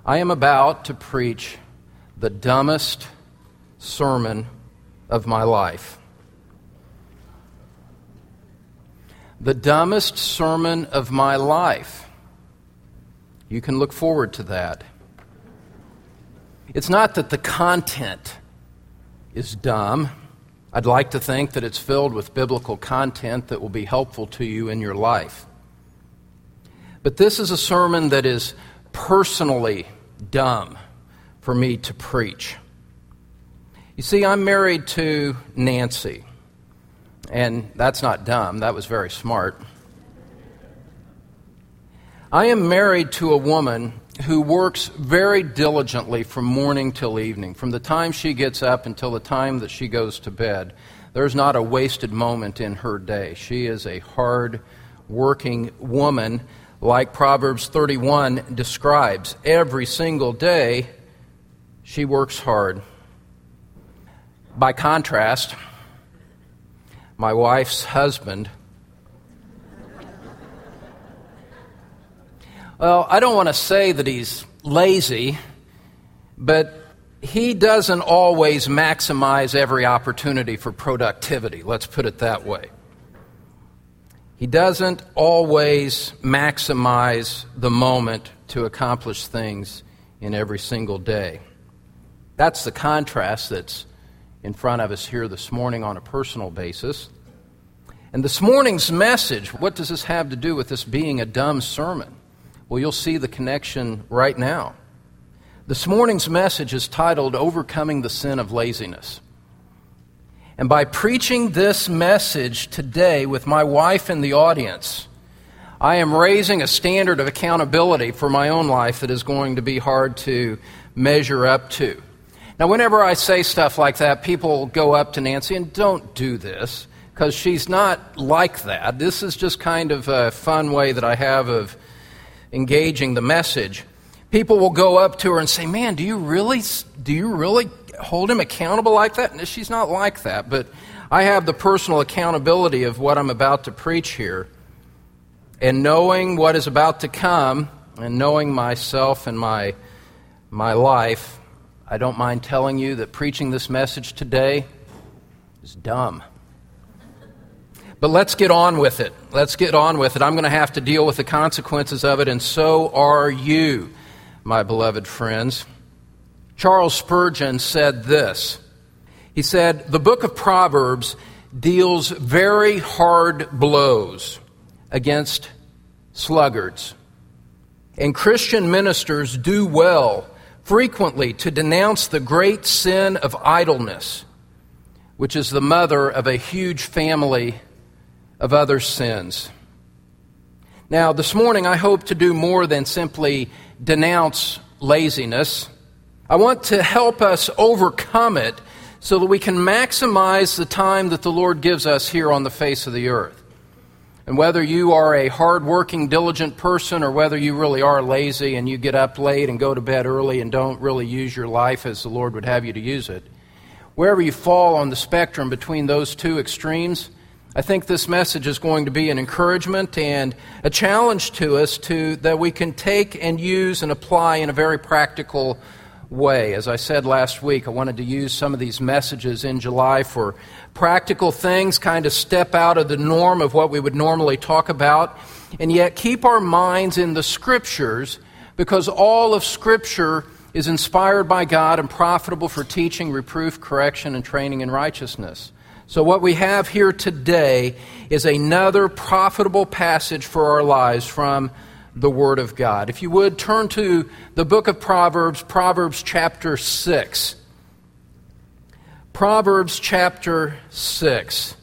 I am about to preach the dumbest sermon of my life. The dumbest sermon of my life. You can look forward to that. It's not that the content is dumb. I'd like to think that it's filled with biblical content that will be helpful to you in your life. But this is a sermon that is personally dumb for me to preach. You see, I'm married to Nancy, and that's not dumb. That was very smart. I am married to a woman who works very diligently from morning till evening. From the time she gets up until the time that she goes to bed, there's not a wasted moment in her day. She is a hard-working woman, like Proverbs 31 describes. Every single day, she works hard. By contrast, my wife's husband, well, I don't want to say that he's lazy, but he doesn't always maximize every opportunity for productivity. Let's put it that way. He doesn't always maximize the moment to accomplish things in every single day. That's the contrast that's in front of us here this morning on a personal basis. And this morning's message, what does this have to do with this being a dumb sermon? Well, you'll see the connection right now. This morning's message is titled, Overcoming the Sin of Laziness. And by preaching this message today with my wife in the audience, I am raising a standard of accountability for my own life that is going to be hard to measure up to. Now, whenever I say stuff like that, people go up to Nancy, and don't do this, because she's not like that. This is just kind of a fun way that I have of engaging the message. People will go up to her and say, man, do you really hold him accountable like that? And she's not like that, but I have the personal accountability of what I'm about to preach here. And knowing what is about to come, and knowing myself and my life, I don't mind telling you that preaching this message today is dumb. But let's get on with it. I'm going to have to deal with the consequences of it, and so are you, my beloved friends. Charles Spurgeon said this. He said, the book of Proverbs deals very hard blows against sluggards. And Christian ministers do well frequently to denounce the great sin of idleness, which is the mother of a huge family of other sins. Now, this morning I hope to do more than simply denounce laziness. I want to help us overcome it so that we can maximize the time that the Lord gives us here on the face of the earth. And whether you are a hard-working, diligent person or whether you really are lazy and you get up late and go to bed early and don't really use your life as the Lord would have you to use it, wherever you fall on the spectrum between those two extremes, I think this message is going to be an encouragement and a challenge to us that we can take and use and apply in a very practical way. As I said last week, I wanted to use some of these messages in July for practical things, kind of step out of the norm of what we would normally talk about, and yet keep our minds in the Scriptures, because all of Scripture is inspired by God and profitable for teaching, reproof, correction, and training in righteousness. So what we have here today is another profitable passage for our lives from the Word of God. If you would, turn to the book of Proverbs, Proverbs chapter 6. Proverbs chapter 6.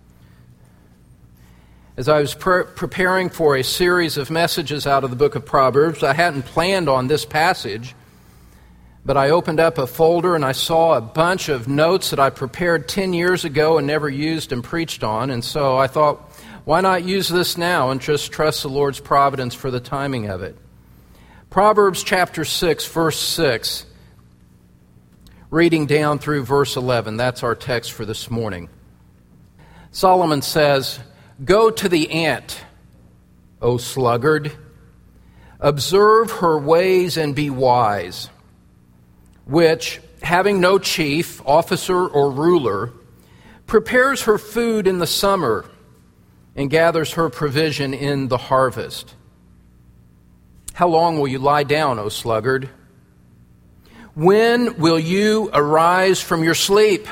As I was preparing for a series of messages out of the book of Proverbs, I hadn't planned on this passage, but I opened up a folder and I saw a bunch of notes that I prepared 10 years ago and never used and preached on, and so I thought, why not use this now and just trust the Lord's providence for the timing of it? Proverbs chapter 6, verse 6, reading down through verse 11. That's our text for this morning. Solomon says, "Go to the ant, O sluggard. Observe her ways and be wise, which, having no chief, officer, or ruler, prepares her food in the summer and gathers her provision in the harvest. How long will you lie down, O sluggard? When will you arise from your sleep?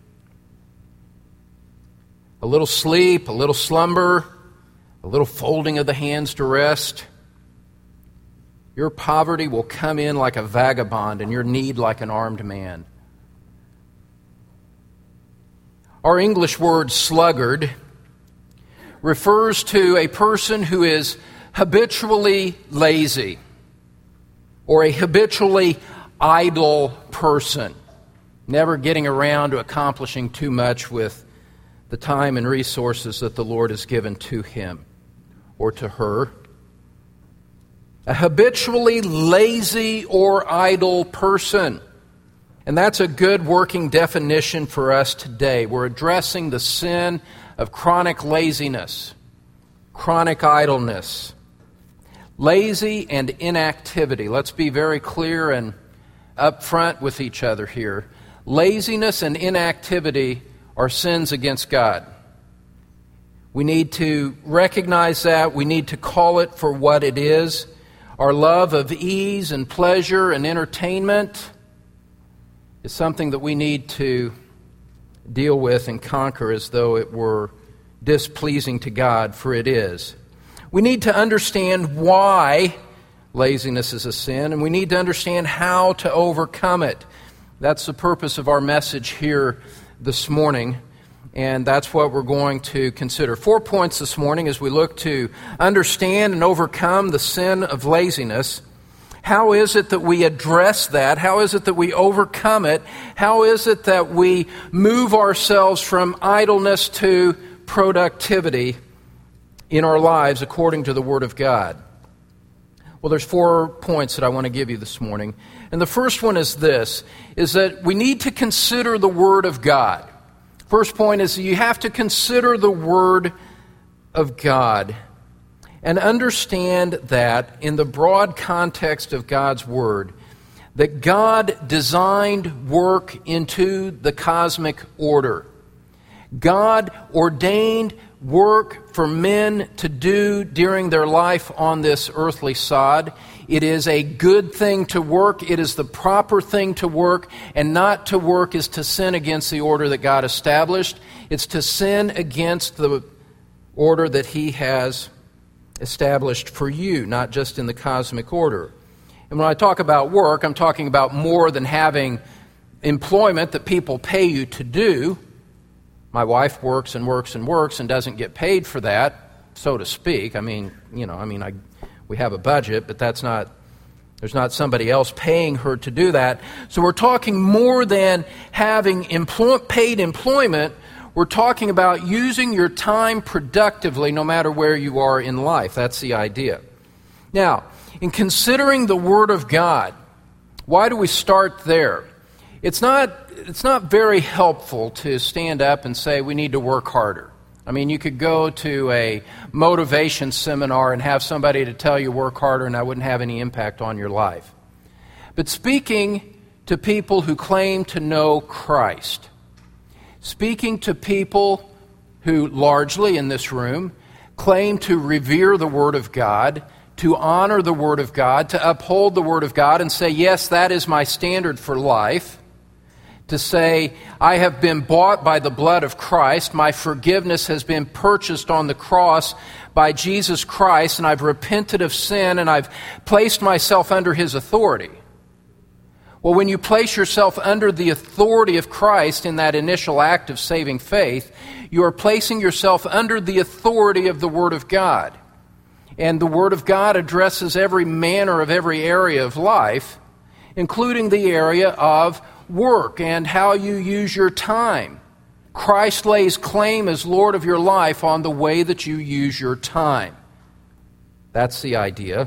A little sleep, a little slumber, a little folding of the hands to rest. Your poverty will come in like a vagabond and your need like an armed man. Our English word sluggard refers to a person who is habitually lazy or a habitually idle person, never getting around to accomplishing too much with the time and resources that the Lord has given to him or to her. A habitually lazy or idle person. And that's a good working definition for us today. We're addressing the sin of chronic laziness, chronic idleness, lazy and inactivity. Let's be very clear and upfront with each other here. Laziness and inactivity are sins against God. We need to recognize that. We need to call it for what it is. Our love of ease and pleasure and entertainment is something that we need to deal with and conquer as though it were displeasing to God, for it is. We need to understand why laziness is a sin, and we need to understand how to overcome it. That's the purpose of our message here this morning, and that's what we're going to consider. 4 points this morning as we look to understand and overcome the sin of laziness. How is it that we address that? How is it that we overcome it? How is it that we move ourselves from idleness to productivity in our lives according to the Word of God? Well, there's 4 points that I want to give you this morning. And the first one is this, is that we need to consider the Word of God. First point is you have to consider the Word of God and understand that in the broad context of God's Word, that God designed work into the cosmic order. God ordained work for men to do during their life on this earthly sod. It is a good thing to work. It is the proper thing to work. And not to work is to sin against the order that God established. It's to sin against the order that He has established for you, not just in the cosmic order. And when I talk about work, I'm talking about more than having employment that people pay you to do. My wife works and works and works and doesn't get paid for that, so to speak. We have a budget, but there's not somebody else paying her to do that. So we're talking more than having paid employment. We're talking about using your time productively no matter where you are in life. That's the idea. Now, in considering the Word of God, why do we start there? It's not very helpful to stand up and say we need to work harder. I mean, you could go to a motivation seminar and have somebody to tell you work harder and that wouldn't have any impact on your life. But speaking to people who claim to know Christ, speaking to people who largely in this room claim to revere the Word of God, to honor the Word of God, to uphold the Word of God and say, yes, that is my standard for life, to say, I have been bought by the blood of Christ, my forgiveness has been purchased on the cross by Jesus Christ, and I've repented of sin, and I've placed myself under His authority. Well, when you place yourself under the authority of Christ in that initial act of saving faith, you are placing yourself under the authority of the Word of God. And the Word of God addresses every manner of every area of life, including the area of work and how you use your time. Christ lays claim as Lord of your life on the way that you use your time. That's the idea.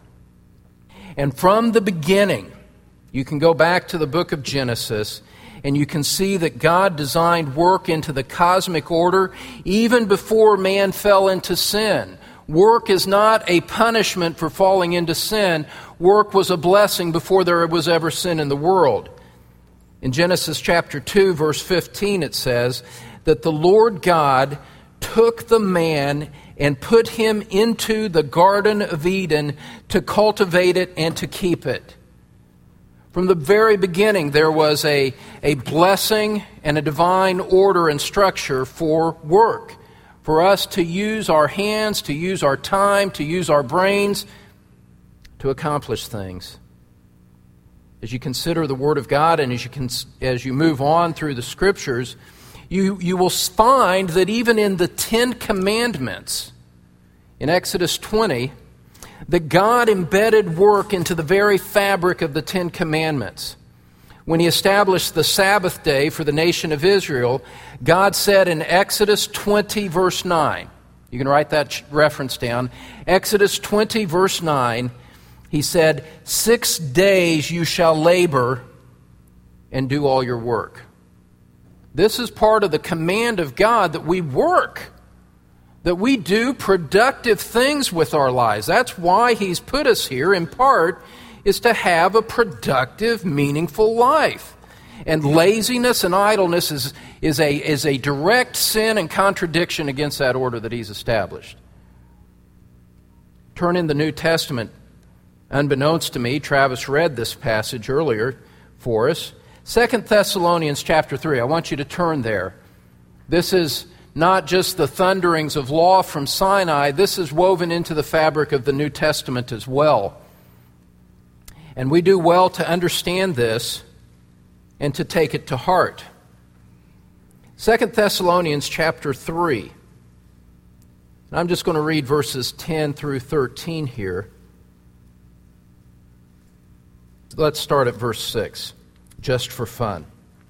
And from the beginning, you can go back to the book of Genesis and you can see that God designed work into the cosmic order even before man fell into sin Work is not a punishment for falling into sin. Work was a blessing before there was ever sin in the world. In Genesis chapter 2, verse 15, it says that the Lord God took the man and put him into the Garden of Eden to cultivate it and to keep it. From the very beginning, there was a blessing and a divine order and structure for work, for us to use our hands, to use our time, to use our brains to accomplish things. As you consider the Word of God and as you move on through the Scriptures, you will find that even in the Ten Commandments, in Exodus 20, that God embedded work into the very fabric of the Ten Commandments. When He established the Sabbath day for the nation of Israel, God said in Exodus 20, verse 9, you can write that reference down, Exodus 20, verse 9, He said, 6 days you shall labor and do all your work. This is part of the command of God that we work, that we do productive things with our lives. That's why He's put us here, in part, is to have a productive, meaningful life. And laziness and idleness is a direct sin and contradiction against that order that He's established. Turn in the New Testament. Unbeknownst to me, Travis read this passage earlier for us. 2 Thessalonians chapter 3. I want you to turn there. This is not just the thunderings of law from Sinai. This is woven into the fabric of the New Testament as well. And we do well to understand this and to take it to heart. 2 Thessalonians chapter 3. And I'm just going to read verses 10 through 13 here. Let's start at verse 6, just for fun.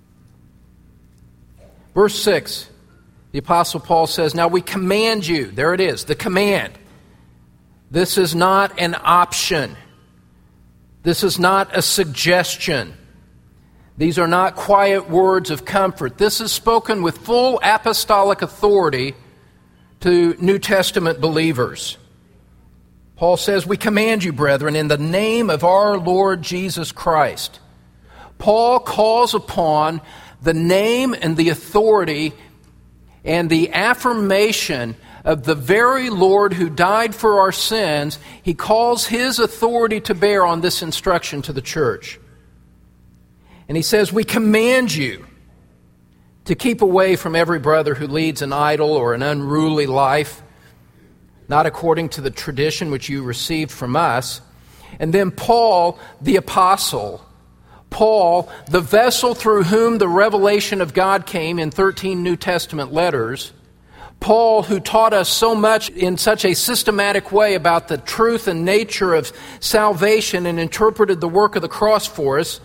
Verse 6, the Apostle Paul says, "Now we command you," there it is, the command. This is not an option. This is not a suggestion. These are not quiet words of comfort. This is spoken with full apostolic authority to New Testament believers. Paul says, "We command you, brethren, in the name of our Lord Jesus Christ." Paul calls upon the name and the authority and the affirmation of the very Lord who died for our sins. He calls His authority to bear on this instruction to the church. And he says, "We command you to keep away from every brother who leads an idle or an unruly life, not according to the tradition which you received from us." And then Paul, the apostle, Paul, the vessel through whom the revelation of God came in 13 New Testament letters, Paul, who taught us so much in such a systematic way about the truth and nature of salvation and interpreted the work of the cross for us,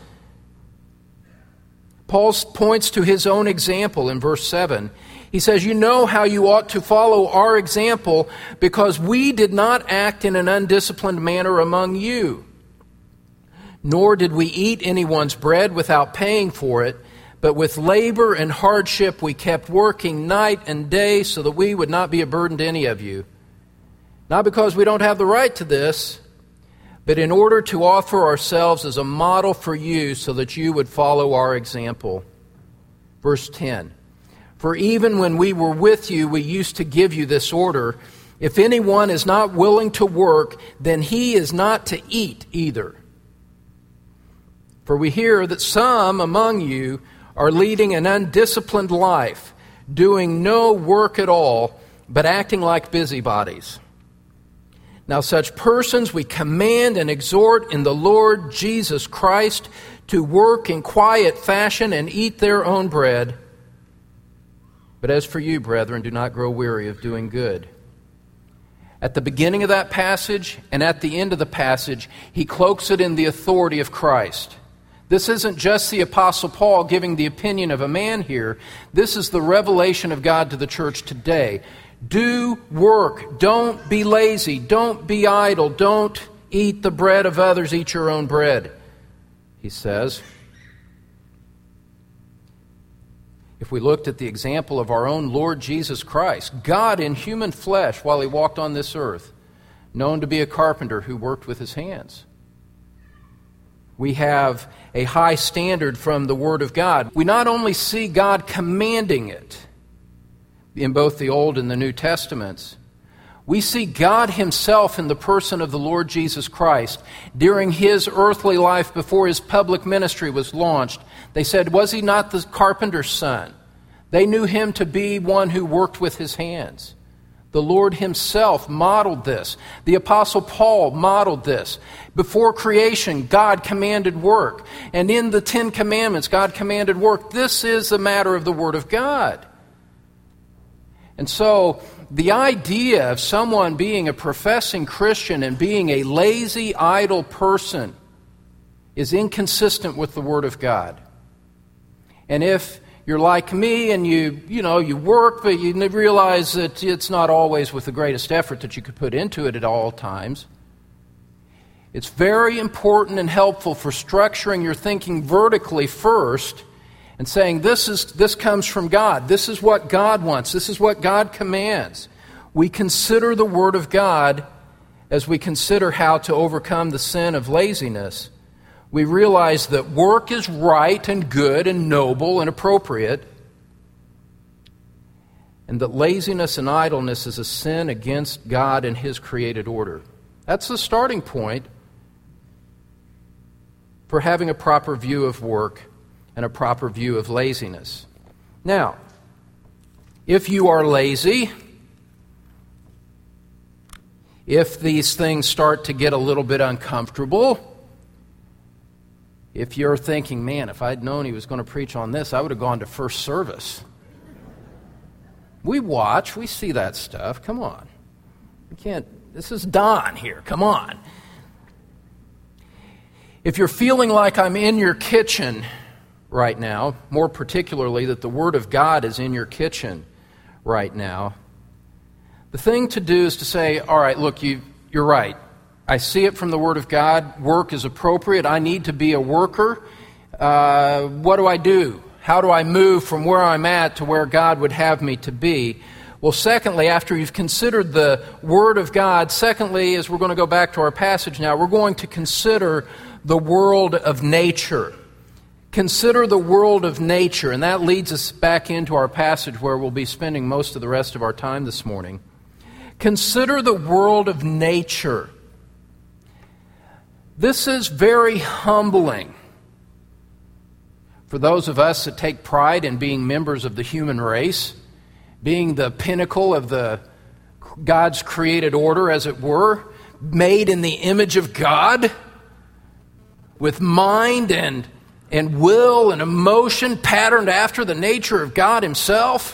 Paul points to his own example in verse 7. He says, "You know how you ought to follow our example, because we did not act in an undisciplined manner among you. Nor did we eat anyone's bread without paying for it, but with labor and hardship we kept working night and day so that we would not be a burden to any of you. Not because we don't have the right to this, but in order to offer ourselves as a model for you so that you would follow our example." Verse 10, "For even when we were with you, we used to give you this order: if anyone is not willing to work, then he is not to eat either. For we hear that some among you are leading an undisciplined life, doing no work at all, but acting like busybodies. Now such persons we command and exhort in the Lord Jesus Christ to work in quiet fashion and eat their own bread. But as for you, brethren, do not grow weary of doing good." At the beginning of that passage and at the end of the passage, he cloaks it in the authority of Christ. This isn't just the Apostle Paul giving the opinion of a man here. This is the revelation of God to the church today. Do work. Don't be lazy. Don't be idle. Don't eat the bread of others. Eat your own bread, he says. If we looked at the example of our own Lord Jesus Christ, God in human flesh while he walked on this earth, known to be a carpenter who worked with his hands. We have a high standard from the Word of God. We not only see God commanding it in both the Old and the New Testaments, we see God himself in the person of the Lord Jesus Christ during his earthly life before his public ministry was launched. They said, was he not the carpenter's son? They knew him to be one who worked with his hands. The Lord himself modeled this. The Apostle Paul modeled this. Before creation, God commanded work. And in the Ten Commandments, God commanded work. This is a matter of the Word of God. And so, the idea of someone being a professing Christian and being a lazy, idle person is inconsistent with the Word of God. And if you're like me and you work, but you realize that it's not always with the greatest effort that you could put into it at all times, it's very important and helpful for structuring your thinking vertically first and saying, this comes from God. This is what God wants. This is what God commands. We consider the Word of God as we consider how to overcome the sin of laziness. We realize that work is right and good and noble and appropriate, and that laziness and idleness is a sin against God and his created order. That's the starting point for having a proper view of work and a proper view of laziness. Now, if you are lazy, if these things start to get a little bit uncomfortable, if you're thinking, man, if I'd known he was going to preach on this, I would have gone to first service. We see that stuff. Come on. This is Don here. Come on. If you're feeling like I'm in your kitchen right now, more particularly that the Word of God is in your kitchen right now, the thing to do is to say, all right, look, you're right. I see it from the Word of God. Work is appropriate. I need to be a worker. What do I do? How do I move from where I'm at to where God would have me to be? Well, secondly, after you've considered the Word of God, secondly, as we're going to go back to our passage now, we're going to consider the world of nature. Consider the world of nature, and that leads us back into our passage where we'll be spending most of the rest of our time this morning. Consider the world of nature. This is very humbling for those of us that take pride in being members of the human race, being the pinnacle of God's created order, as it were, made in the image of God, with mind and will and emotion patterned after the nature of God himself.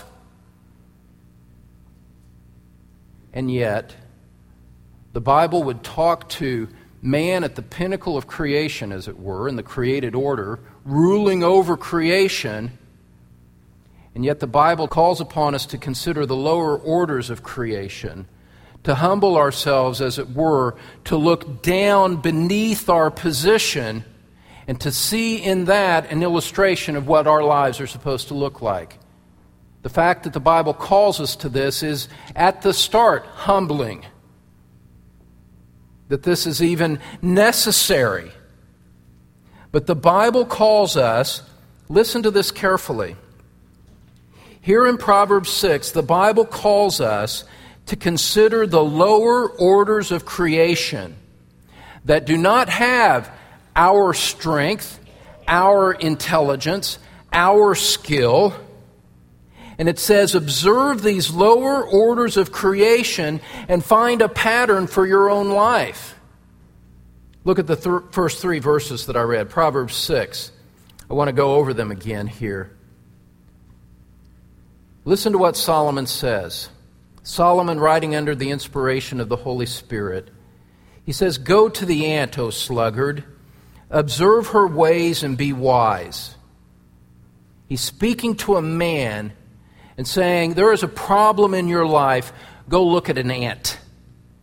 And yet, the Bible would talk to man at the pinnacle of creation, as it were, in the created order, ruling over creation. And yet the Bible calls upon us to consider the lower orders of creation, to humble ourselves, as it were, to look down beneath our position and to see in that an illustration of what our lives are supposed to look like. The fact that the Bible calls us to this is, at the start, humbling. That this is even necessary. But the Bible calls us, listen to this carefully. Here in Proverbs 6, the Bible calls us to consider the lower orders of creation that do not have our strength, our intelligence, our skill. And it says, observe these lower orders of creation and find a pattern for your own life. Look at the first three verses that I read, Proverbs 6. I want to go over them again here. Listen to what Solomon says. Solomon, writing under the inspiration of the Holy Spirit, he says, go to the ant, O sluggard, observe her ways and be wise. He's speaking to a man and saying, there is a problem in your life, go look at an ant.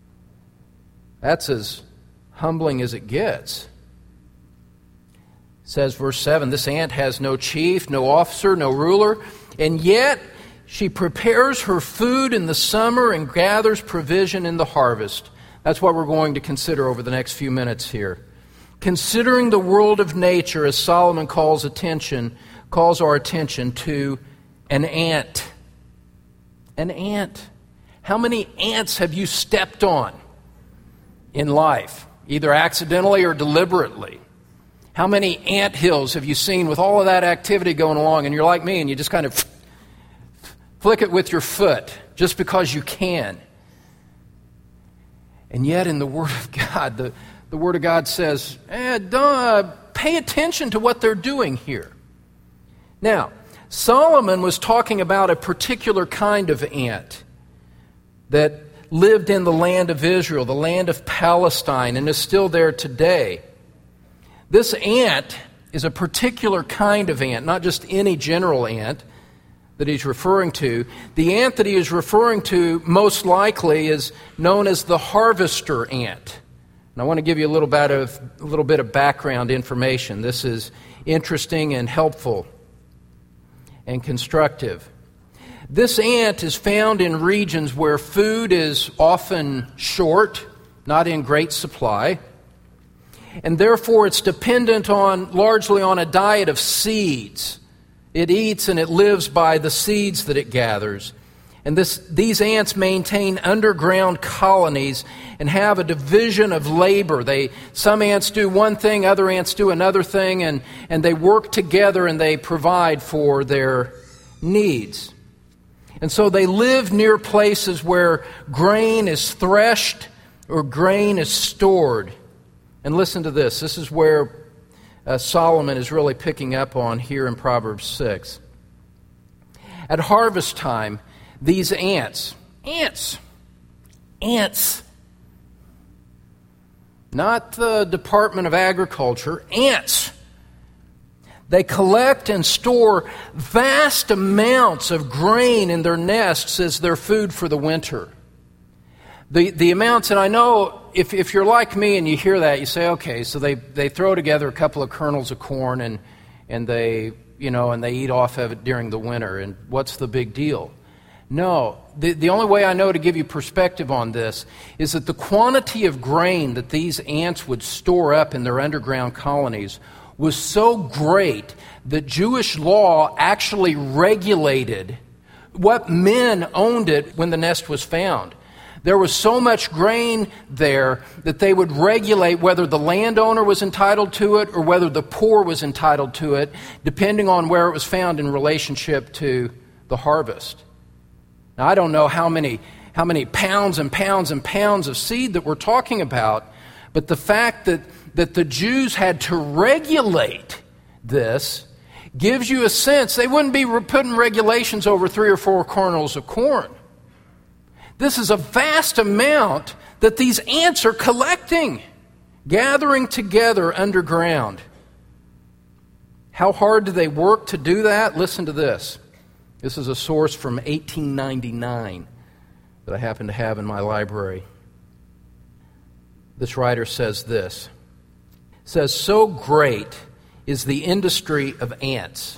That's as humbling as it gets. says, verse 7, this ant has no chief, no officer, no ruler, and yet she prepares her food in the summer and gathers provision in the harvest. That's what we're going to consider over the next few minutes here. Considering the world of nature, as Solomon calls our attention to an ant. An ant. How many ants have you stepped on in life, either accidentally or deliberately? How many ant hills have you seen with all of that activity going along, and you're like me and you just kind of flick it with your foot just because you can? And yet in the Word of God, the Word of God says, pay attention to what they're doing here. Now, Solomon was talking about a particular kind of ant that lived in the land of Israel, the land of Palestine, and is still there today. This ant is a particular kind of ant, not just any general ant that he's referring to. The ant that he is referring to most likely is known as the harvester ant. And I want to give you a little bit of background information. This is interesting and helpful and constructive. This ant is found in regions where food is often short, not in great supply, and therefore it's dependent largely on a diet of seeds. It eats and it lives by the seeds that it gathers. And these ants maintain underground colonies and have a division of labor. Some ants do one thing, other ants do another thing, and they work together and they provide for their needs. And so they live near places where grain is threshed or grain is stored. And listen to this. This is where Solomon is really picking up on here in Proverbs 6. At harvest time, these ants, not the Department of Agriculture, ants, they collect and store vast amounts of grain in their nests as their food for the winter. The amounts, and I know if you're like me and you hear that, you say, okay, so they throw together a couple of kernels of corn and they eat off of it during the winter, and what's the big deal? No, the only way I know to give you perspective on this is that the quantity of grain that these ants would store up in their underground colonies was so great that Jewish law actually regulated what men owned it when the nest was found. There was so much grain there that they would regulate whether the landowner was entitled to it or whether the poor was entitled to it, depending on where it was found in relationship to the harvest. Now, I don't know how many pounds and pounds and pounds of seed that we're talking about, but the fact that the Jews had to regulate this gives you a sense they wouldn't be putting regulations over 3 or 4 kernels of corn. This is a vast amount that these ants are collecting, gathering together underground. How hard do they work to do that? Listen to this. This is a source from 1899 that I happen to have in my library. This writer says this. It says, so great is the industry of ants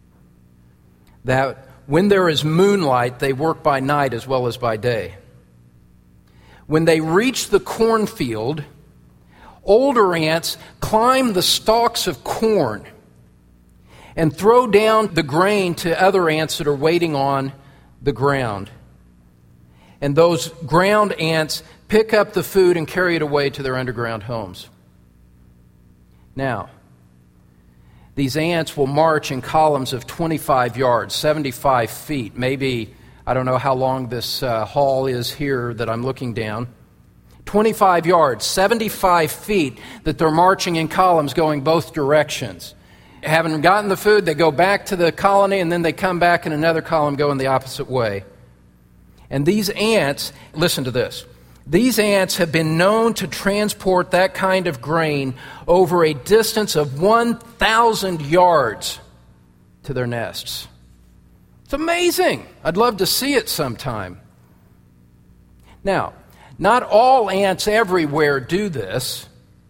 that when there is moonlight, they work by night as well as by day. When they reach the cornfield, older ants climb the stalks of corn and throw down the grain to other ants that are waiting on the ground. And those ground ants pick up the food and carry it away to their underground homes. Now, these ants will march in columns of 25 yards, 75 feet. Maybe, I don't know how long this hall is here that I'm looking down. 25 yards, 75 feet that they're marching in columns going both directions. Having gotten the food, they go back to the colony and then they come back in another column going the opposite way. And these ants, listen to this. These ants have been known to transport that kind of grain over a distance of 1,000 yards to their nests. It's amazing. I'd love to see it sometime. Now, not all ants everywhere do this.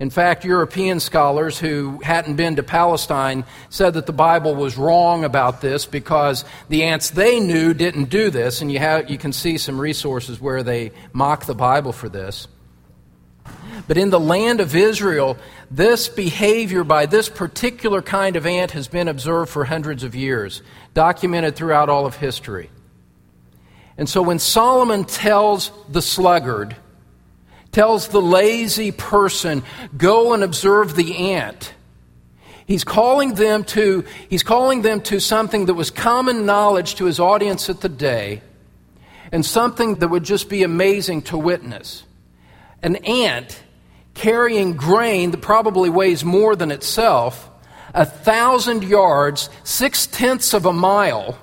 In fact, European scholars who hadn't been to Palestine said that the Bible was wrong about this because the ants they knew didn't do this, and you can see some resources where they mock the Bible for this. But in the land of Israel, this behavior by this particular kind of ant has been observed for hundreds of years, documented throughout all of history. And so when Solomon tells the sluggard, tells the lazy person, go and observe the ant, he's calling them to something that was common knowledge to his audience at the day, and something that would just be amazing to witness. An ant carrying grain that probably weighs more than itself, 1,000 yards, 6/10 of a mile,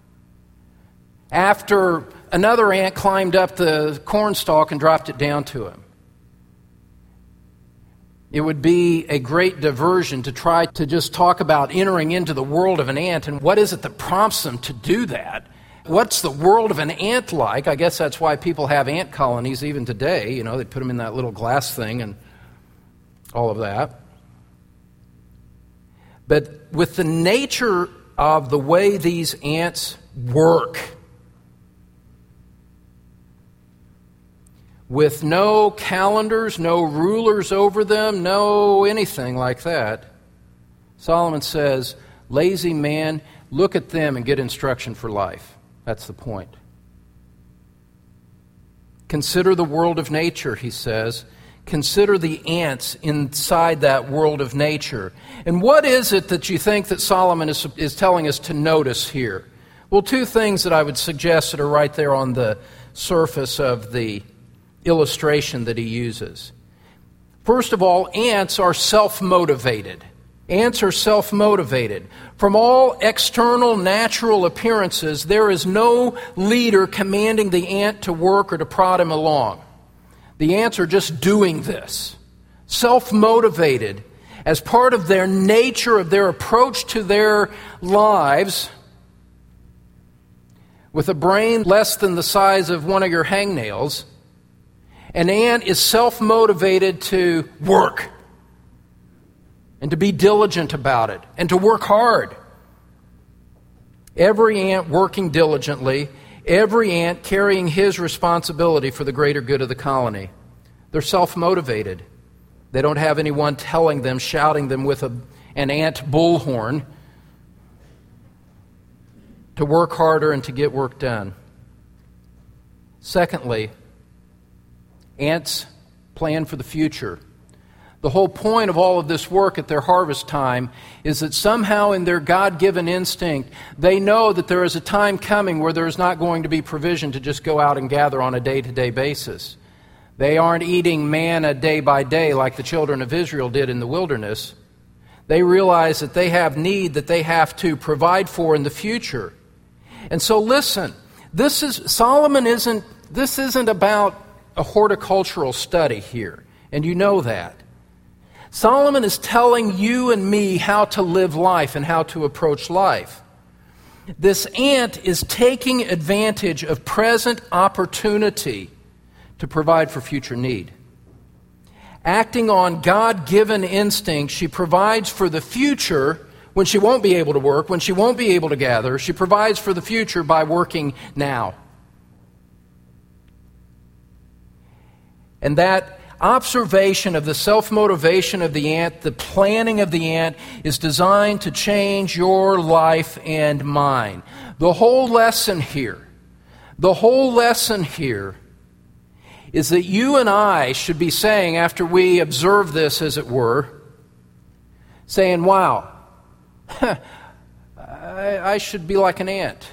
after another ant climbed up the cornstalk and dropped it down to him. It would be a great diversion to try to just talk about entering into the world of an ant and what is it that prompts them to do that. What's the world of an ant like? I guess that's why people have ant colonies even today. You know, they put them in that little glass thing and all of that. But with the nature of the way these ants work, with no calendars, no rulers over them, no anything like that, Solomon says, lazy man, look at them and get instruction for life. That's the point. Consider the world of nature, he says. Consider the ants inside that world of nature. And what is it that you think that Solomon is telling us to notice here? Well, two things that I would suggest that are right there on the surface of the illustration that he uses. First of all, ants are self-motivated. Ants are self-motivated. From all external natural appearances, there is no leader commanding the ant to work or to prod him along. The ants are just doing this, self-motivated, as part of their nature, of their approach to their lives, with a brain less than the size of one of your hangnails. An ant is self-motivated to work and to be diligent about it and to work hard. Every ant working diligently, every ant carrying his responsibility for the greater good of the colony. They're self-motivated. They don't have anyone telling them, shouting them with an ant bullhorn to work harder and to get work done. Secondly, ants plan for the future. The whole point of all of this work at their harvest time is that somehow in their God-given instinct, they know that there is a time coming where there is not going to be provision to just go out and gather on a day-to-day basis. They aren't eating manna day by day like the children of Israel did in the wilderness. They realize that they have need that they have to provide for in the future. And so listen, this isn't about a horticultural study here, and you know that. Solomon is telling you and me how to live life and how to approach life. This ant is taking advantage of present opportunity to provide for future need. Acting on God-given instinct, she provides for the future when she won't be able to work, when she won't be able to gather. She provides for the future by working now. And that observation of the self-motivation of the ant, the planning of the ant, is designed to change your life and mine. The whole lesson here is that you and I should be saying, after we observe this, as it were, saying, wow, I should be like an ant.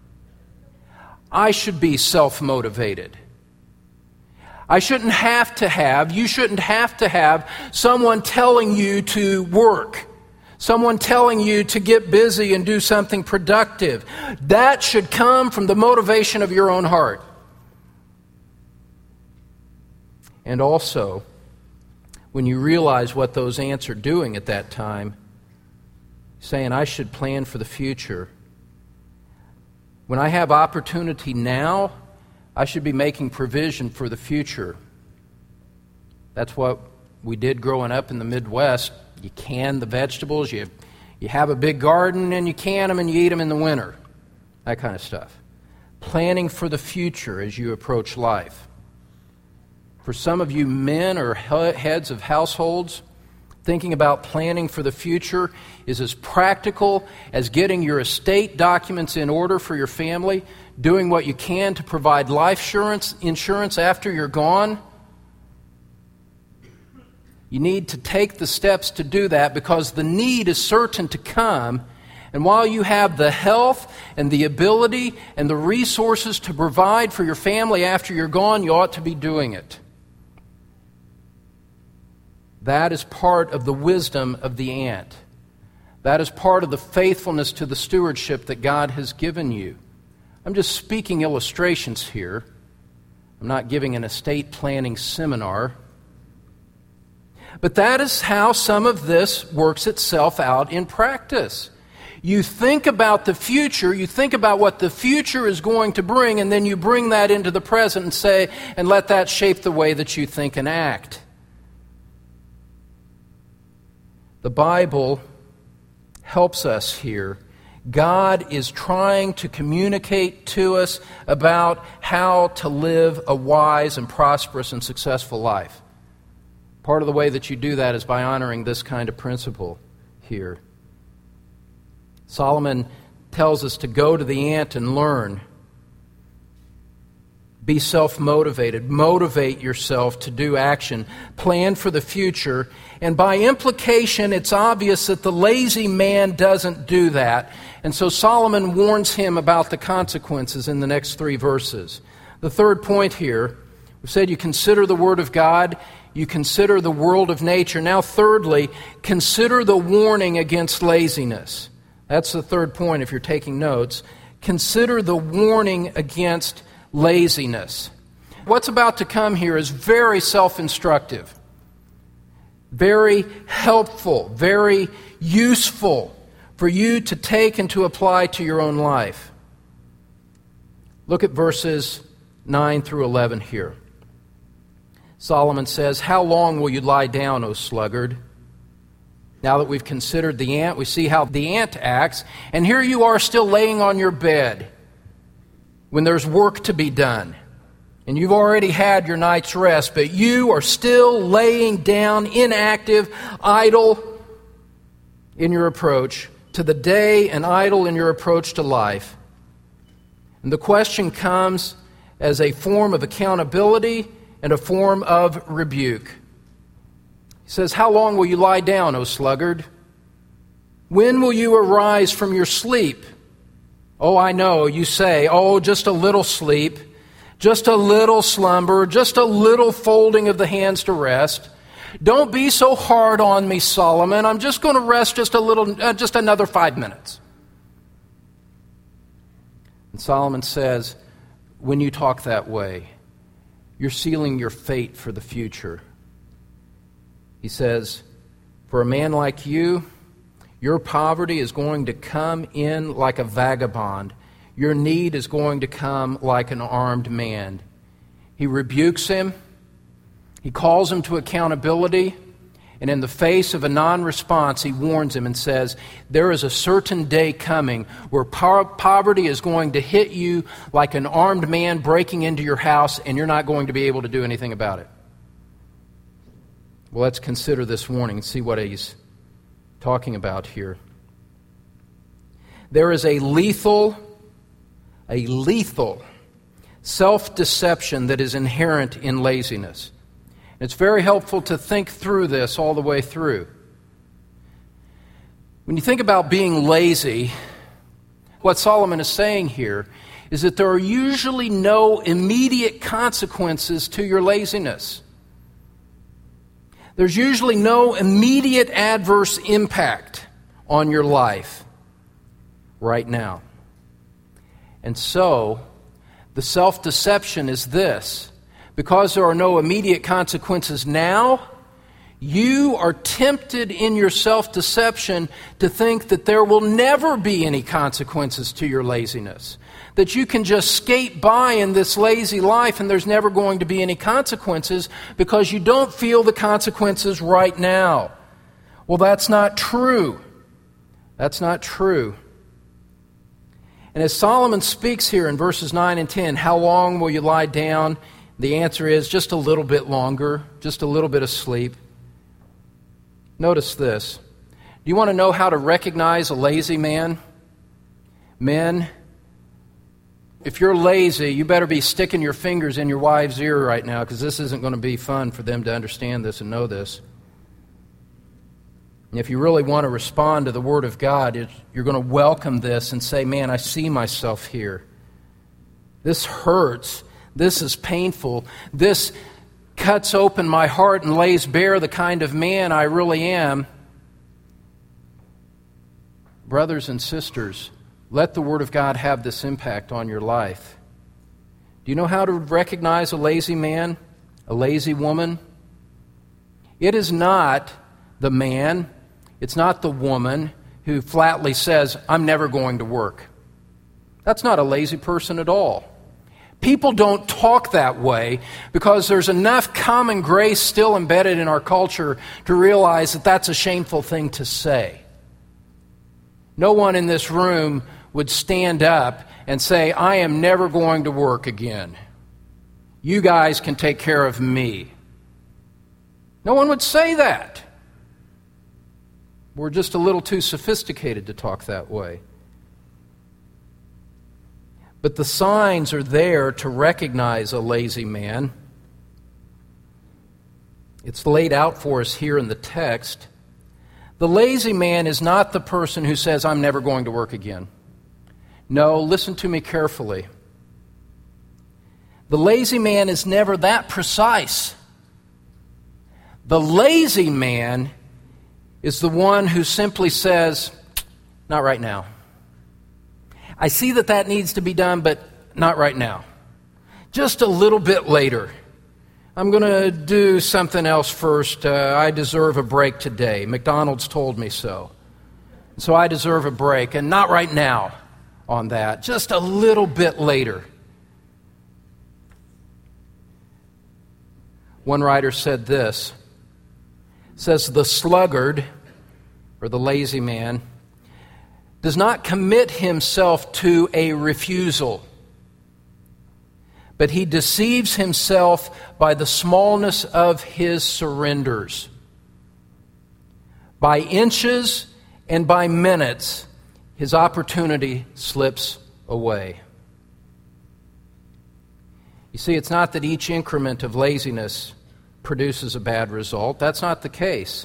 I should be self-motivated. You shouldn't have to have someone telling you to work, someone telling you to get busy and do something productive. That should come from the motivation of your own heart. And also, when you realize what those ants are doing at that time, saying, I should plan for the future. When I have opportunity now, I should be making provision for the future. That's what we did growing up in the Midwest. You can the vegetables, you have a big garden, and you can them and you eat them in the winter. That kind of stuff. Planning for the future as you approach life. For some of you men or heads of households, thinking about planning for the future is as practical as getting your estate documents in order for your family, doing what you can to provide life insurance after you're gone. You need to take the steps to do that because the need is certain to come. And while you have the health and the ability and the resources to provide for your family after you're gone, you ought to be doing it. That is part of the wisdom of the ant. That is part of the faithfulness to the stewardship that God has given you. I'm just speaking illustrations here. I'm not giving an estate planning seminar. But that is how some of this works itself out in practice. You think about the future, you think about what the future is going to bring, and then you bring that into the present and say, and let that shape the way that you think and act. The Bible helps us here. God is trying to communicate to us about how to live a wise and prosperous and successful life. Part of the way that you do that is by honoring this kind of principle here. Solomon tells us to go to the ant and learn. Be self-motivated. Motivate yourself to do action. Plan for the future. And by implication, it's obvious that the lazy man doesn't do that. And so Solomon warns him about the consequences in the next 3 verses. The third point here, we said you consider the Word of God, you consider the world of nature. Now thirdly, consider the warning against laziness. That's the third point if you're taking notes. Consider the warning against laziness. What's about to come here is very self-instructive, very helpful, very useful for you to take and to apply to your own life. Look at verses 9 through 11 here. Solomon says, "How long will you lie down, O sluggard?" Now that we've considered the ant, we see how the ant acts, and here you are still laying on your bed when there's work to be done. And you've already had your night's rest, but you are still laying down, inactive, idle in your approach to the day and idle in your approach to life. And the question comes as a form of accountability and a form of rebuke. He says, "How long will you lie down, O sluggard? When will you arise from your sleep?" Oh, I know, you say, "Oh, just a little sleep, just a little slumber, just a little folding of the hands to rest. Don't be so hard on me, Solomon. I'm just going to rest just a little, just another 5 minutes." And Solomon says, when you talk that way, you're sealing your fate for the future. He says, for a man like you, your poverty is going to come in like a vagabond. Your need is going to come like an armed man. He rebukes him. He calls him to accountability. And in the face of a non-response, he warns him and says, there is a certain day coming where poverty is going to hit you like an armed man breaking into your house, and you're not going to be able to do anything about it. Well, let's consider this warning and see what he's talking about here. There is a lethal self-deception that is inherent in laziness. It's very helpful to think through this all the way through. When you think about being lazy, what Solomon is saying here is that there are usually no immediate consequences to your laziness. There's usually no immediate adverse impact on your life right now. And so, the self-deception is this. Because there are no immediate consequences now, You are tempted in your self-deception to think that there will never be any consequences to your laziness. That you can just skate by in this lazy life and there's never going to be any consequences because you don't feel the consequences right now. Well, that's not true. That's not true. And as Solomon speaks here in verses 9 and 10, how long will you lie down? The answer is just a little bit longer, just a little bit of sleep. Notice this. Do you want to know how to recognize a lazy man? Men, if you're lazy, you better be sticking your fingers in your wife's ear right now because this isn't going to be fun for them to understand this and know this. And if you really want to respond to the Word of God, you're going to welcome this and say, man, I see myself here. This hurts. This is painful. This cuts open my heart and lays bare the kind of man I really am. Brothers and sisters, let the Word of God have this impact on your life. Do you know how to recognize a lazy man, a lazy woman? It is not the man, it's not the woman who flatly says, I'm never going to work. That's not a lazy person at all. People don't talk that way because there's enough common grace still embedded in our culture to realize that that's a shameful thing to say. No one in this room would stand up and say, I am never going to work again. You guys can take care of me. No one would say that. We're just a little too sophisticated to talk that way. But the signs are there to recognize a lazy man. It's laid out for us here in the text. The lazy man is not the person who says, I'm never going to work again. No, listen to me carefully. The lazy man is never that precise. The lazy man is the one who simply says, not right now. I see that needs to be done, but not right now. Just a little bit later. I'm going to do something else first. I deserve a break today. McDonald's told me so. So I deserve a break, and not right now on that. Just a little bit later. One writer said this. Says the sluggard, or the lazy man, does not commit himself to a refusal, but he deceives himself by the smallness of his surrenders. By inches and by minutes, his opportunity slips away. You see, it's not that each increment of laziness produces a bad result. That's not the case.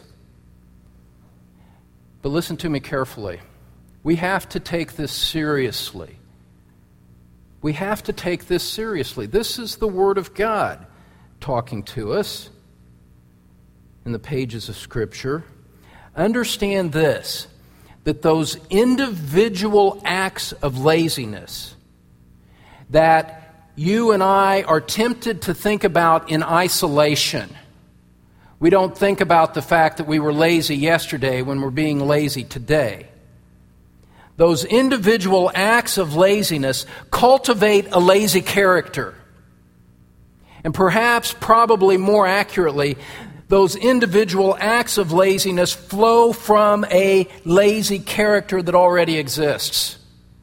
But listen to me carefully. We have to take this seriously. We have to take this seriously. This is the Word of God talking to us in the pages of Scripture. Understand this, that those individual acts of laziness that you and I are tempted to think about in isolation. We don't think about the fact that we were lazy yesterday when we're being lazy today. Those individual acts of laziness cultivate a lazy character. And perhaps, probably more accurately, those individual acts of laziness flow from a lazy character that already exists.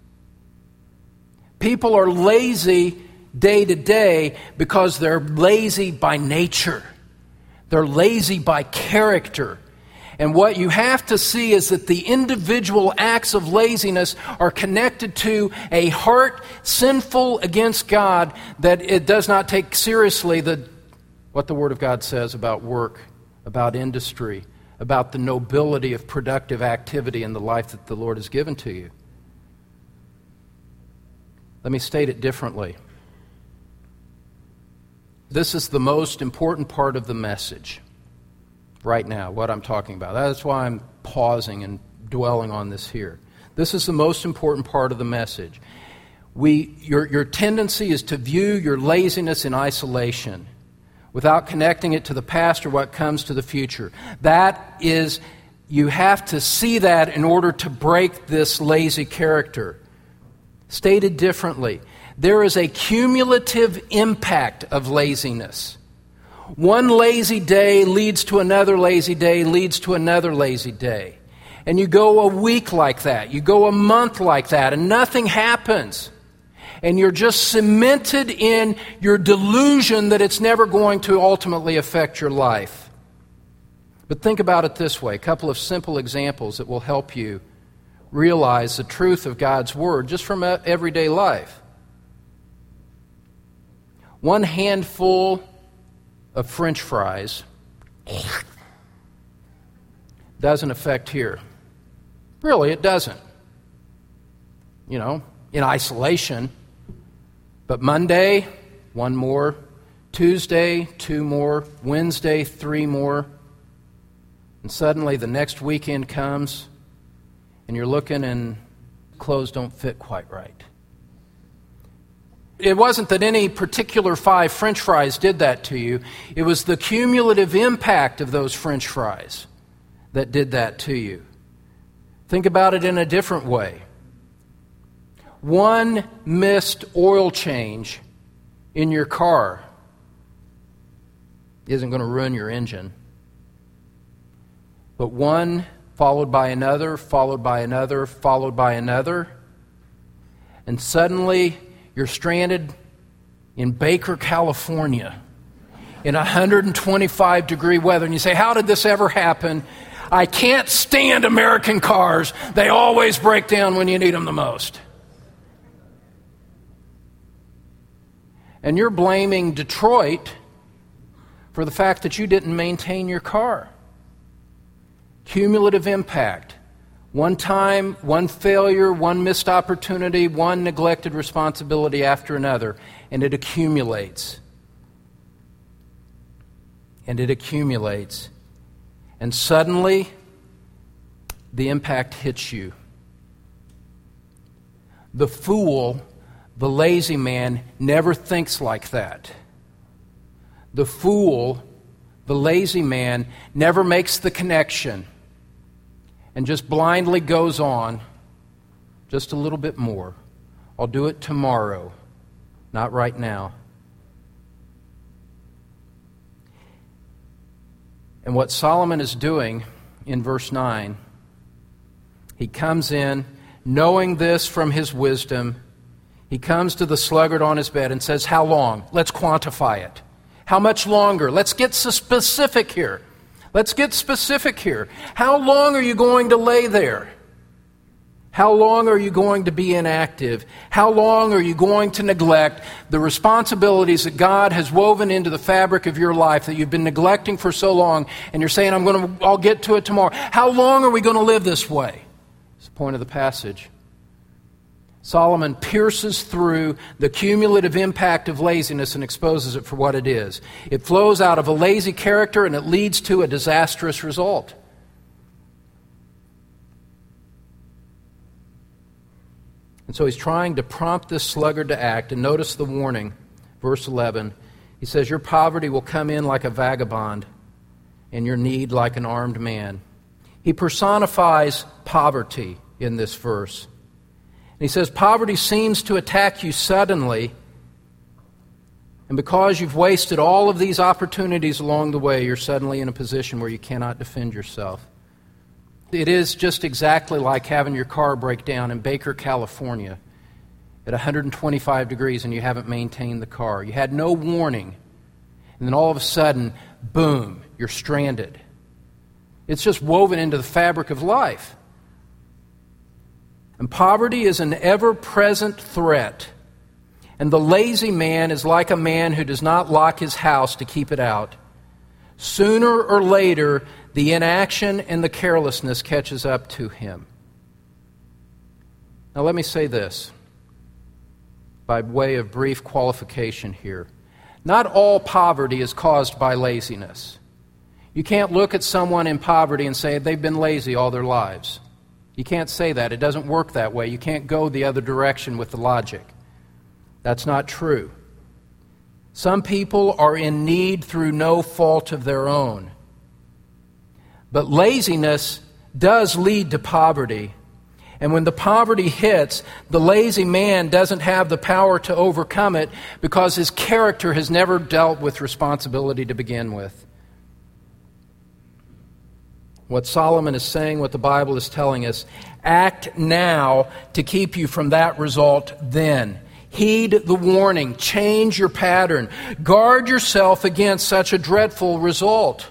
People are lazy day to day because they're lazy by nature. They're lazy by character. And what you have to see is that the individual acts of laziness are connected to a heart sinful against God, that it does not take seriously what the Word of God says about work, about industry, about the nobility of productive activity in the life that the Lord has given to you. Let me state it differently. This is the most important part of the message right now, what I'm talking about. That's why I'm pausing and dwelling on this here. This is the most important part of the message. Your tendency is to view your laziness in isolation. without connecting it to the past or what comes to the future. That is, you have to see that in order to break this lazy character. Stated differently, there is a cumulative impact of laziness. One lazy day leads to another lazy day, leads to another lazy day. And you go a week like that, you go a month like that, and nothing happens. And you're just cemented in your delusion that it's never going to ultimately affect your life. But think about it this way, a couple of simple examples that will help you realize the truth of God's Word just from everyday life. One handful of French fries doesn't affect here. Really, it doesn't. You know, in isolation. But Monday, one more. Tuesday, two more. Wednesday, three more. And suddenly the next weekend comes, and you're looking and clothes don't fit quite right. It wasn't that any particular 5 French fries did that to you. It was the cumulative impact of those French fries that did that to you. Think about it in a different way. One missed oil change in your car isn't going to ruin your engine. But one followed by another, followed by another, followed by another, and suddenly you're stranded in Baker, California, in 125-degree weather. And you say, how did this ever happen? I can't stand American cars. They always break down when you need them the most. And you're blaming Detroit for the fact that you didn't maintain your car. Cumulative impact. One time, one failure, one missed opportunity, one neglected responsibility after another, and it accumulates. And it accumulates. And suddenly, the impact hits you. The fool, the lazy man, never thinks like that. The fool, the lazy man, never makes the connection and just blindly goes on just a little bit more. I'll do it tomorrow, not right now. And what Solomon is doing in verse 9, he comes in knowing this from his wisdom. He comes to the sluggard on his bed and says, how long? Let's quantify it. How much longer? Let's get specific here. Let's get specific here. How long are you going to lay there? How long are you going to be inactive? How long are you going to neglect the responsibilities that God has woven into the fabric of your life that you've been neglecting for so long, and you're saying, I'll get to it tomorrow. How long are we going to live this way? That's the point of the passage. Solomon pierces through the cumulative impact of laziness and exposes it for what it is. It flows out of a lazy character and it leads to a disastrous result. And so he's trying to prompt this sluggard to act. And notice the warning, verse 11. He says, your poverty will come in like a vagabond and your need like an armed man. He personifies poverty in this verse. He says, poverty seems to attack you suddenly, and because you've wasted all of these opportunities along the way, you're suddenly in a position where you cannot defend yourself. It is just exactly like having your car break down in Baker, California at 125 degrees and you haven't maintained the car. You had no warning, and then all of a sudden, boom, you're stranded. It's just woven into the fabric of life. And poverty is an ever-present threat. And the lazy man is like a man who does not lock his house to keep it out. Sooner or later, the inaction and the carelessness catches up to him. Now let me say this, by way of brief qualification here. Not all poverty is caused by laziness. You can't look at someone in poverty and say they've been lazy all their lives. You can't say that. It doesn't work that way. You can't go the other direction with the logic. That's not true. Some people are in need through no fault of their own. But laziness does lead to poverty. And when the poverty hits, the lazy man doesn't have the power to overcome it because his character has never dealt with responsibility to begin with. What Solomon is saying, what the Bible is telling us, act now to keep you from that result then. Heed the warning. Change your pattern. Guard yourself against such a dreadful result.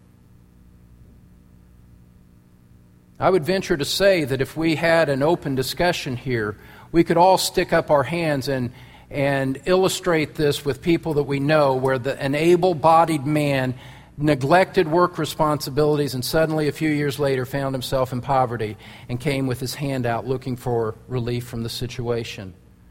I would venture to say that if we had an open discussion here, we could all stick up our hands and illustrate this with people that we know, where an able-bodied man neglected work responsibilities and suddenly a few years later found himself in poverty and came with his hand out looking for relief from the situation.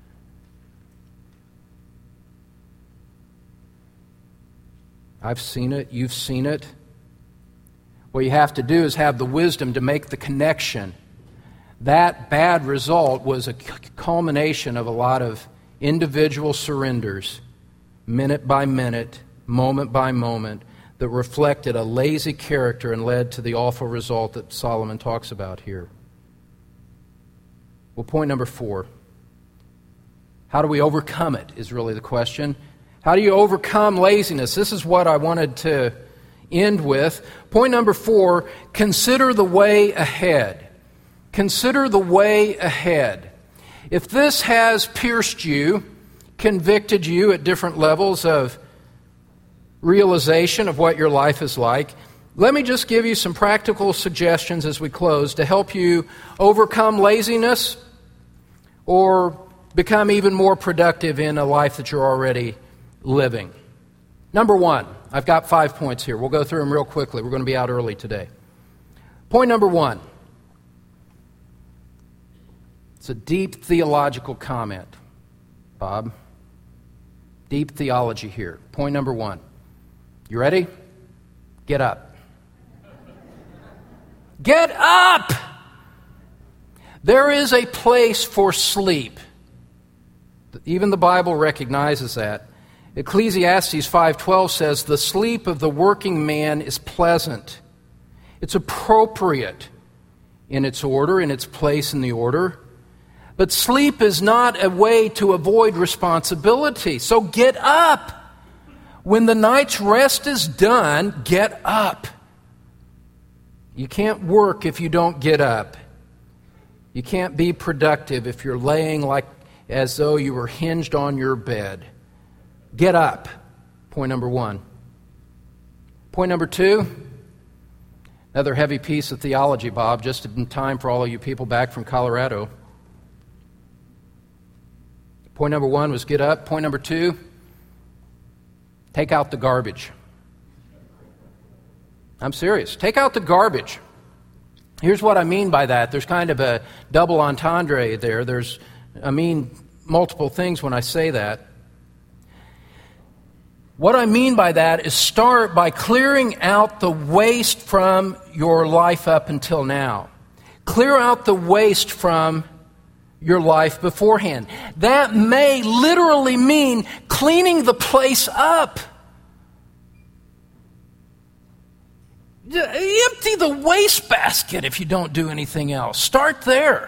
I've seen it. You've seen it. What you have to do is have the wisdom to make the connection. That bad result was a culmination of a lot of individual surrenders, minute by minute, moment by moment, that reflected a lazy character and led to the awful result that Solomon talks about here. Well, point number 4. How do we overcome it is really the question. How do you overcome laziness? This is what I wanted to end with. Point number 4, consider the way ahead. Consider the way ahead. If this has pierced you, convicted you at different levels of realization of what your life is like, let me just give you some practical suggestions as we close to help you overcome laziness or become even more productive in a life that you're already living. Number 1, I've got 5 points here. We'll go through them real quickly. We're going to be out early today. Point number 1. It's a deep theological comment, Bob. Deep theology here. Point number 1. You ready? Get up. Get up! There is a place for sleep. Even the Bible recognizes that. Ecclesiastes 5:12 says, "The sleep of the working man is pleasant." It's appropriate in its order, in its place in the order. But sleep is not a way to avoid responsibility. So get up. When the night's rest is done, get up. You can't work if you don't get up. You can't be productive if you're laying like as though you were hinged on your bed. Get up. Point number 1. Point number 2. Another heavy piece of theology, Bob, just in time for all of you people back from Colorado. Point number 1 was get up. Point number 2, take out the garbage. I'm serious. Take out the garbage. Here's what I mean by that. There's kind of a double entendre there. I mean multiple things when I say that. What I mean by that is start by clearing out the waste from your life up until now. Clear out the waste from your life beforehand. That may literally mean cleaning the place up. Empty the wastebasket if you don't do anything else. Start there.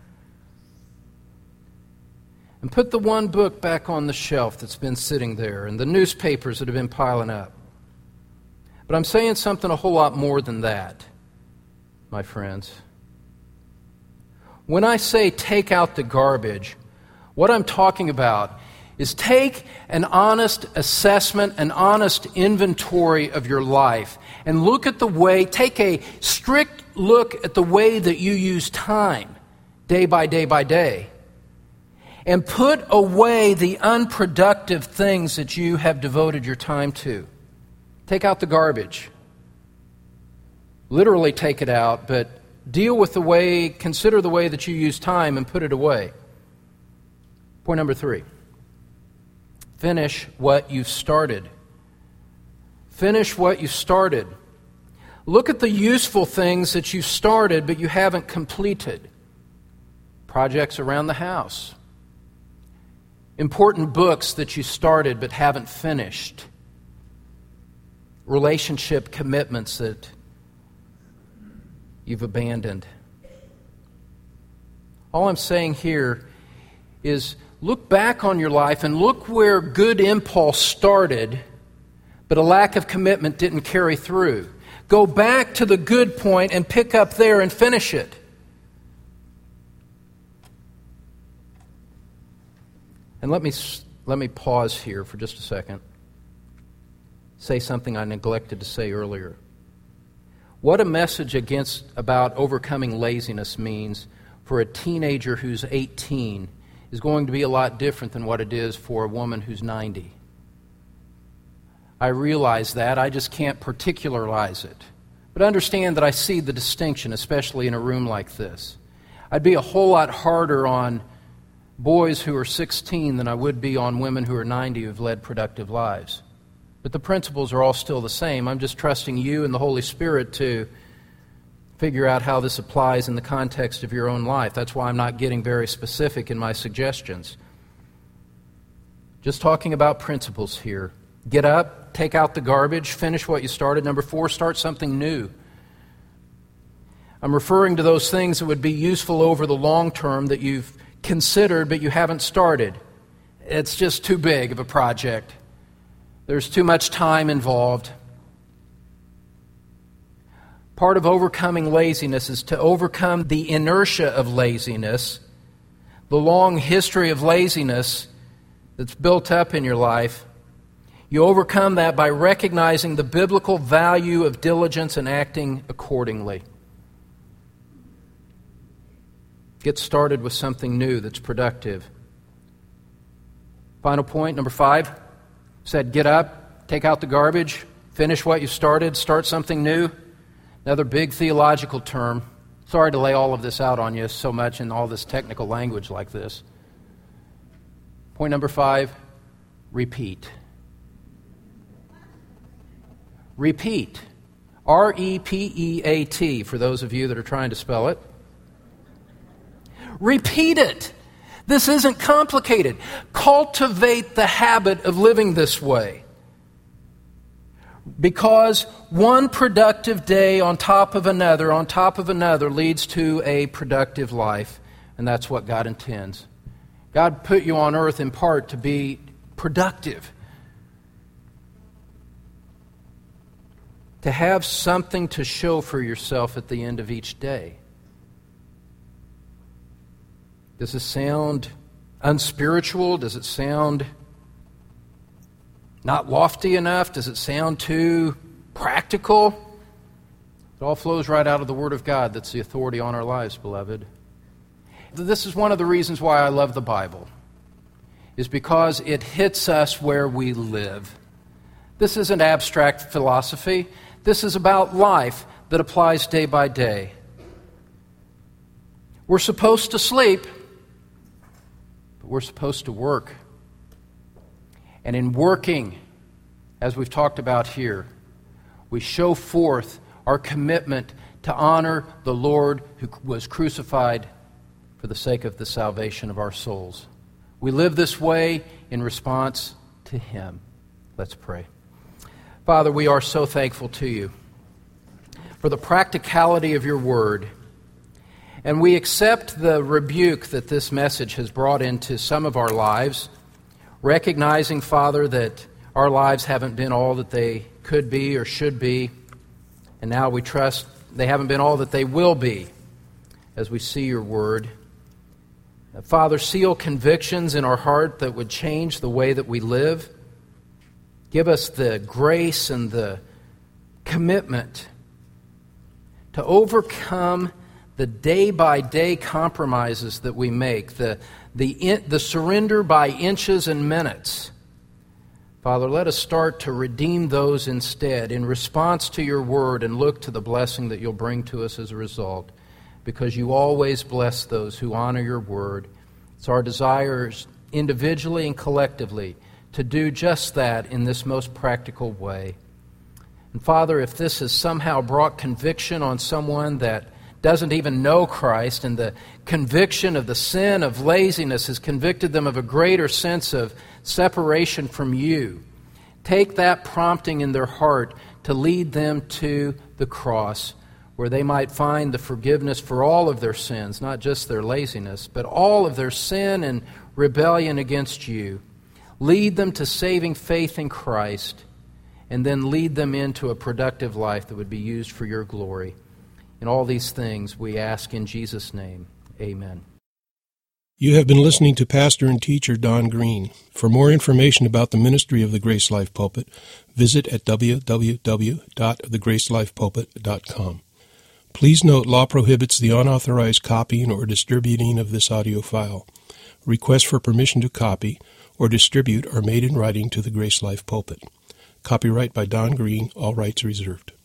And put the one book back on the shelf that's been sitting there and the newspapers that have been piling up. But I'm saying something a whole lot more than that, my friends. When I say take out the garbage, what I'm talking about is take an honest assessment, an honest inventory of your life, and take a strict look at the way that you use time, day by day by day. And put away the unproductive things that you have devoted your time to. Take out the garbage. Literally take it out, but consider the way that you use time and put it away. Point number 3. Finish what you've started. Finish what you started. Look at the useful things that you started but you haven't completed. Projects around the house. important books that you started but haven't finished, relationship commitments that you've abandoned. All I'm saying here is look back on your life and look where good impulse started, but a lack of commitment didn't carry through. Go back to the good point and pick up there and finish it. And let me pause here for just a second. Say something I neglected to say earlier. What a message about overcoming laziness means for a teenager who's 18 is going to be a lot different than what it is for a woman who's 90. I realize that. I just can't particularize it. But understand that I see the distinction, especially in a room like this. I'd be a whole lot harder on boys who are 16 than I would be on women who are 90 who've led productive lives. But the principles are all still the same. I'm just trusting you and the Holy Spirit to figure out how this applies in the context of your own life. That's why I'm not getting very specific in my suggestions. Just talking about principles here. Get up, take out the garbage, finish what you started. Number 4, start something new. I'm referring to those things that would be useful over the long term that you've considered but you haven't started. It's just too big of a project. There's too much time involved. Part of overcoming laziness is to overcome the inertia of laziness, the long history of laziness that's built up in your life. You overcome that by recognizing the biblical value of diligence and acting accordingly. Get started with something new that's productive. Final point, number 5, said get up, take out the garbage, finish what you started, start something new. Another big theological term. Sorry to lay all of this out on you so much in all this technical language like this. Point number 5, repeat. Repeat. R-E-P-E-A-T, for those of you that are trying to spell it. Repeat it. This isn't complicated. Cultivate the habit of living this way. Because one productive day on top of another leads to a productive life. And that's what God intends. God put you on earth in part to be productive. To have something to show for yourself at the end of each day. Does it sound unspiritual? Does it sound not lofty enough? Does it sound too practical? It all flows right out of the Word of God that's the authority on our lives, beloved. This is one of the reasons why I love the Bible, is because it hits us where we live. This isn't abstract philosophy. This is about life that applies day by day. We're supposed to sleep, but we're supposed to work. And in working, as we've talked about here, we show forth our commitment to honor the Lord who was crucified for the sake of the salvation of our souls. We live this way in response to Him. Let's pray. Father, we are so thankful to You for the practicality of Your Word. And we accept the rebuke that this message has brought into some of our lives, recognizing, Father, that our lives haven't been all that they could be or should be. And now we trust they haven't been all that they will be as we see Your Word. Father, seal convictions in our heart that would change the way that we live. Give us the grace and the commitment to overcome the day-by-day compromises that we make, the surrender by inches and minutes. Father, let us start to redeem those instead in response to Your Word and look to the blessing that You'll bring to us as a result, because You always bless those who honor Your Word. It's our desires individually and collectively to do just that in this most practical way. And Father, if this has somehow brought conviction on someone that doesn't even know Christ, and the conviction of the sin of laziness has convicted them of a greater sense of separation from you. Take that prompting in their heart to lead them to the cross, where they might find the forgiveness for all of their sins, not just their laziness, but all of their sin and rebellion against you. Lead them to saving faith in Christ, and then lead them into a productive life that would be used for your glory. And all these things we ask in Jesus' name. Amen. You have been listening to Pastor and Teacher Don Green. For more information about the ministry of the Grace Life Pulpit, visit at www.thegracelifepulpit.com. Please note, law prohibits the unauthorized copying or distributing of this audio file. Requests for permission to copy or distribute are made in writing to the Grace Life Pulpit. Copyright by Don Green, all rights reserved.